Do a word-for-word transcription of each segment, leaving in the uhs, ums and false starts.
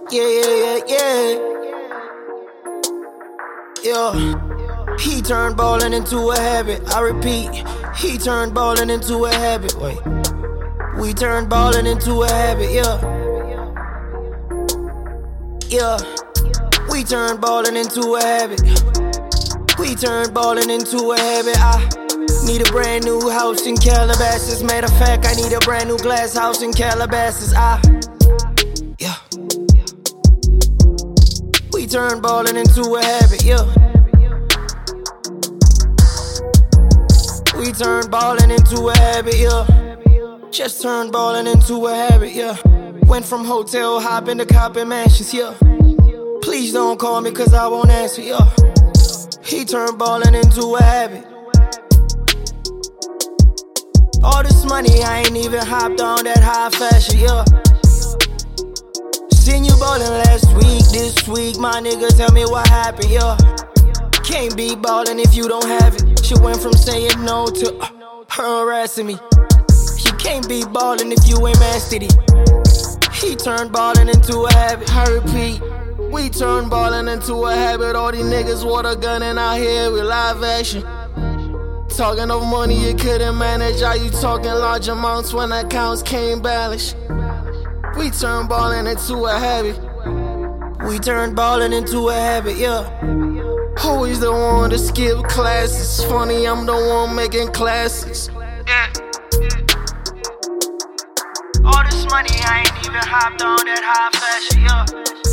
Yeah, yeah, yeah, yeah. Yeah. He turned ballin' into a habit. I repeat, he turned ballin' into a habit. Wait. We turned ballin' into a habit, yeah. Yeah. We turned ballin' into a habit. We turned ballin' into a habit. I need a brand new house in Calabasas. Matter of fact, I need a brand new glass house in Calabasas. I, yeah. We turned ballin' into a habit, yeah. We turned ballin' into a habit, yeah. Just turned ballin' into a habit, yeah. Went from hotel hopping to copping mansions, yeah. Please don't call me cause I won't answer, yeah. He turned ballin' into a habit. All this money, I ain't even hopped on that high fashion, yeah. Seen you ballin' last week, this week, my nigga, tell me what happened, yeah. Can't be ballin' if you don't have it. She went from saying no to uh, her harassing me. You can't be ballin' if you ain't mastered it. He turned ballin' into a habit. I repeat, we turned ballin' into a habit. All these niggas water gunning out here with live action. Talking of money you couldn't manage. Are you talking large amounts when accounts came balanced? We turned ballin' into a habit. We turned ballin' into a habit, yeah. Always the one to skip classes. Funny, I'm the one making classes. Yeah. All this money, I ain't even hopped on that high fashion, yeah.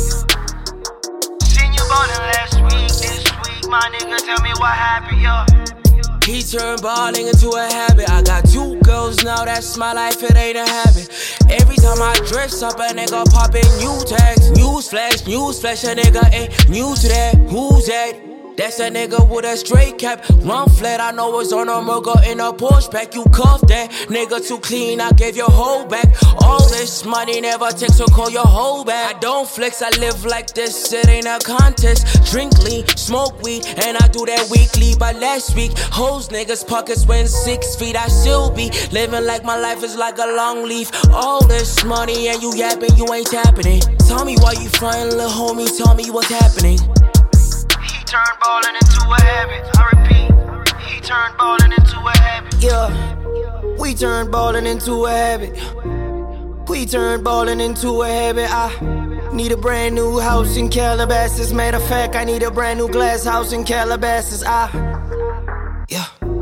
Seen you ballin' last week, this week, my nigga, tell me what happened, yeah. He turned balling into a habit. I got two girls now, that's my life, it ain't a habit. Every time I dress up, a nigga poppin' new tags. News flash, news flash, a nigga ain't new to that. Who's that? That's a nigga with a straight cap. Run flat, I know it's on a mugger in a Porsche pack. You cuff that nigga too clean, I gave your whole back. All this money never takes, so call your whole back. I don't flex, I live like this, it ain't a contest. Drink lean, smoke weed, and I do that weekly. But last week, hoes niggas pockets went six feet. I still be living like my life is like a long leaf. All this money and you yapping, you ain't tapping it. Tell me why you frontin', little homie, tell me what's happening. He turned ballin' into a habit. I repeat, he turned ballin' into a habit. Yeah, we turned ballin' into a habit. We turned ballin' into a habit. I need a brand new house in Calabasas. Matter of fact, I need a brand new glass house in Calabasas. I, yeah.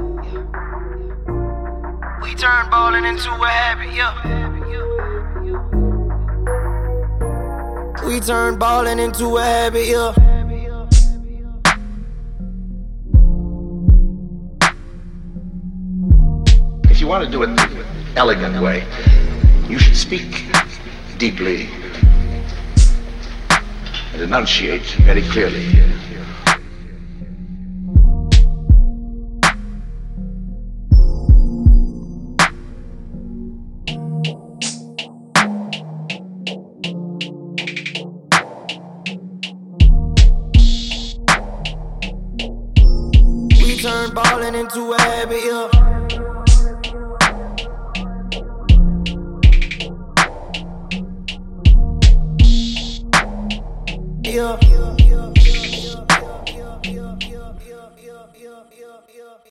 We turned ballin' into a habit, yeah. We turned ballin' into a habit, yeah. If you want to do it the elegant way, you should speak deeply and enunciate very clearly. We turned ballin' into a habit, yeah. Yeah.